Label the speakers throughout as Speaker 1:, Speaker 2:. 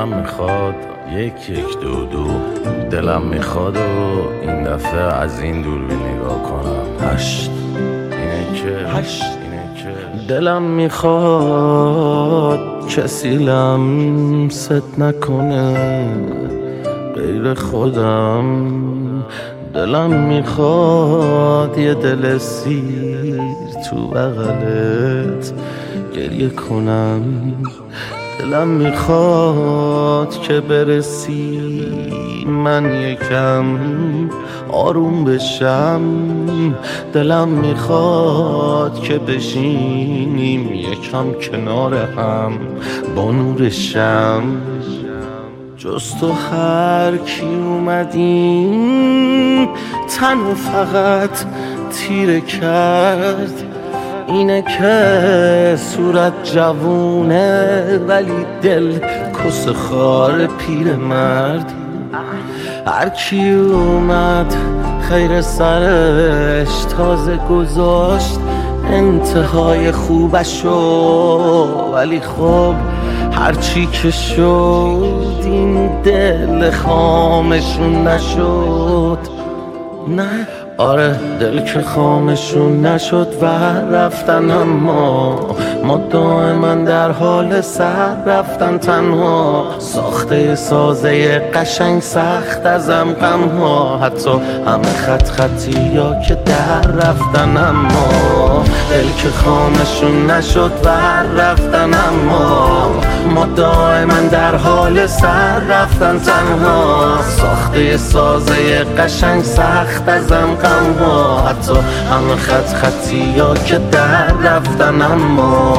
Speaker 1: دلم میخواد یک دو دلم میخواد و این دفعه از این دوربین نگاه کنم. هشت اینه که دلم میخواد کسی لمست نکنه غیر خودم. دلم میخواد یه دل سیر تو بغلت گریه کنم. دلم میخواد که برسی من یکم آروم بشم. دلم میخواد که بشینیم یکم کنار هم با نور شم. جز تو هر کی اومدیم تنو فقط تیره کرد. اینه که صورت جوونه ولی دل کس خار پیر مرد. هر کی اومد خیر سرش تازه گذاشت انتهای خوبشو. ولی خب هرچی که شد این دل خامشون نشد. نه آره دل که خامشون نشد و رفتن، اما ما دائما در حال سر رفتن تنها. ساخته سازه قشنگ سخت ازم غم ها، حتی همه خطی یا که در رفتن، اما دل که خامشون نشد و رفتن، اما ما دائما در حال سر رفتن تنها. ساخته سازه قشنگ سخت ازم غم ها، حتی همه خطی یا که در رفتن، اما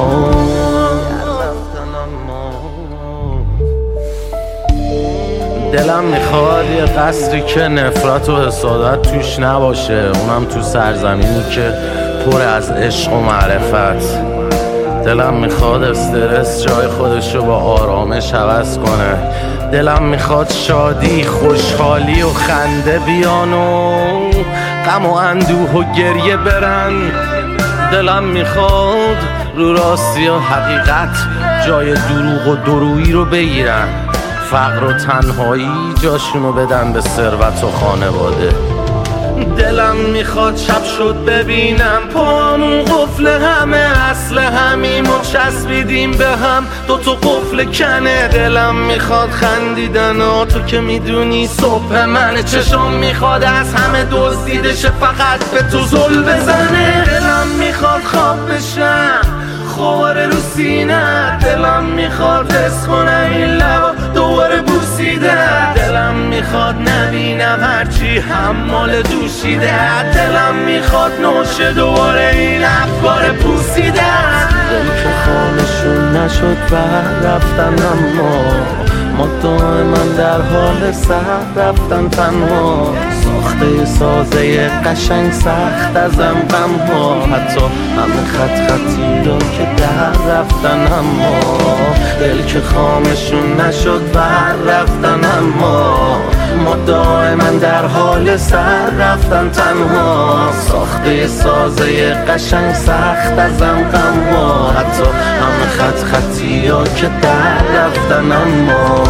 Speaker 1: دلم میخواد یه قصری که نفرت و حسادت توش نباشه، اونم تو سرزمینی که پر از عشق و معرفت. دلم میخواد استرس جای خودشو با آرامش عوض کنه. دلم میخواد شادی، خوشحالی و خنده بیان و غم و اندوه و گریه برن. دلم میخواد رو راستی و حقیقت جای دروغ و درویی رو بگیرن. فقر و تنهایی جاشونو بدن به ثروت و خانواده. دلم میخواد شب شد ببینم پامون قفل همه اصل همیم و چسبیدیم به هم دوتا قفل کنه. دلم میخواد خندیدن ها، تو که میدونی صبح منه. چشم میخواد از همه دزدیدشه فقط به تو زل بزنه. دلم میخواد خواب بشم خواره رو سینه. دلم میخواد حس کنم این لبا دوباره بوسیده. دلم میخواد نبینم هرچی حمال دوشیده. دلم میخواد نوشه دوباره این افکار پوسیده. دل که خانشون نشد و رفتن، اما ما دائما در حال سر رفتن تنها. ساخته سازه قشنگ سخت ازم غم ها، حتی همه خطی را که در رفتن، اما دل که خامشون نشد و رفتن، اما ما دائما در حال سر رفتن تنها. ساخته سازه قشنگ سخت ازم غم ها، حتی همه خطی را که در رفتن، اما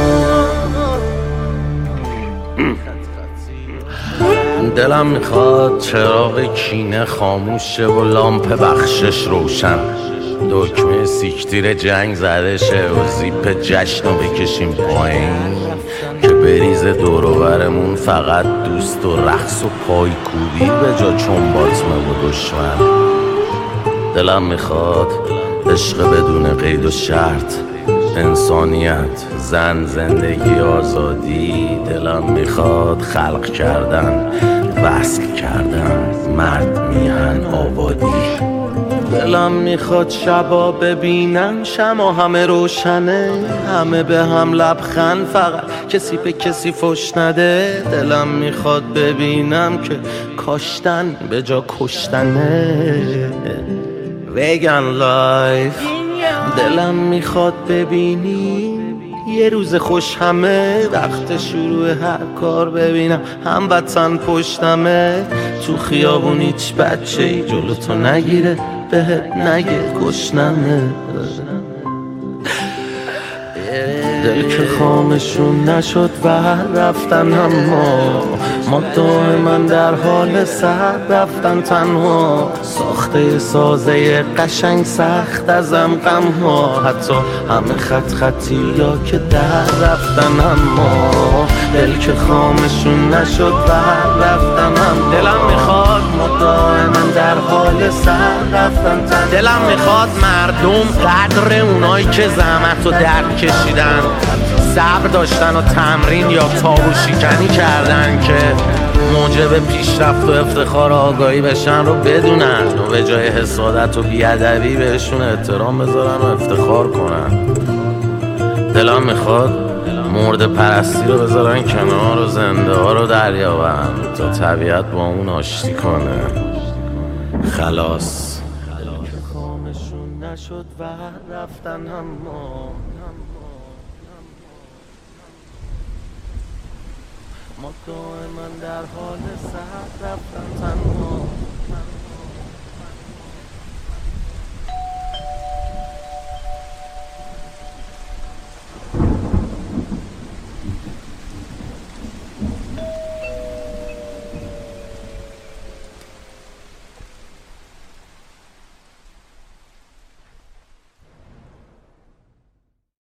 Speaker 1: دلم میخواد چراغ کینه خاموش شه و لامپ بخشش روشن. دکمه سیکتیر جنگ زده شه و زیپ جشن رو بکشیم پایین که بریزه دور و برمون فقط دوست و رقص و پای کوبی به جا چنباتمه و دشمن. دلم میخواد عشق بدون قید و شرط، انسانیت، زن، زندگی، آزادی. دلم میخواد خلق کردن، وصل کردن، مرد میهن آبادی. دلم میخواد شبا ببینم شما همه روشنه، همه به هم لبخند، فقط کسی به کسی فش نده. دلم میخواد ببینم که کاشتن به جا کشتنه. ویگن لایف. دلم میخواد ببینی یه روز خوش همه، وقت شروع هر کار ببینم هموطن پشتمه. تو خیابون هیچ بچه‌ای جلو تو نگیره بهت نگه گشنمه. دل دل که خامشون نشد و رفتن، اما ما دائما در حال سر رفتن تنها. ساخته سازه قشنگ سخت ازم غم ها، حتی همه خطی یا که در رفتن، اما دل که خامشون نشد و رفتن، اما دلم میخواد ما دائما در حال سر رفتن تنها. دلم میخواد مردم قدر اونایی که زحمت و درد کشیدن، صبر داشتن و تمرین یا تابو شکنی کردن که موجب پیشرفت و افتخار و آگاهی بشن رو بدونن و به جای حسادت و بیادبی بهشون احترام بذارن و افتخار کنن. دلم میخواد مرد پرستی رو بذارن کنار و زنده ها رو دریابن تا طبیعت با اون آشتی کنه. خلاص خامشون نشد و رفتن، اما ما دائما در حال سر رفتن تنها.